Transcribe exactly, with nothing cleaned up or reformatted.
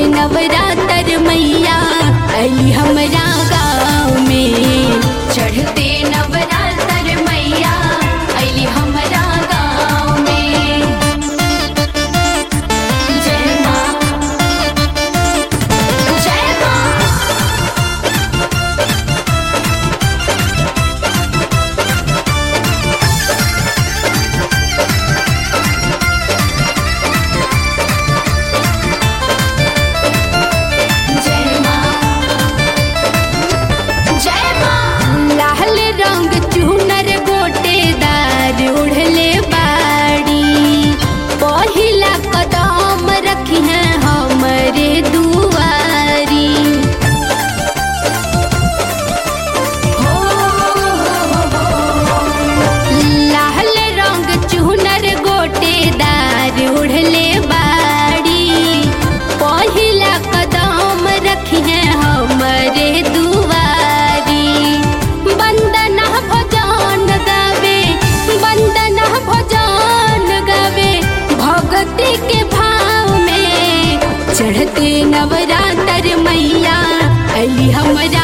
नवरात्र मैया अली हमरा गाँव में। चढ़ते नवरात्र मैया अली हमरा गाँव में। जय माँ जय माँ। लाल रंग चुनर गोटेदार उड़ले बाड़ी, पहिला कदम रखी है हमरे दुआरी। हो लाल रंग चुनर गोटेदार उड़ले बाड़ी, पहिला कदम रखी है हमरे दुआरी। वंदना भजन गावे वंदना भजन गावे भक्ति के भाव में। चढ़ते नवरात्र मैया अली हमरा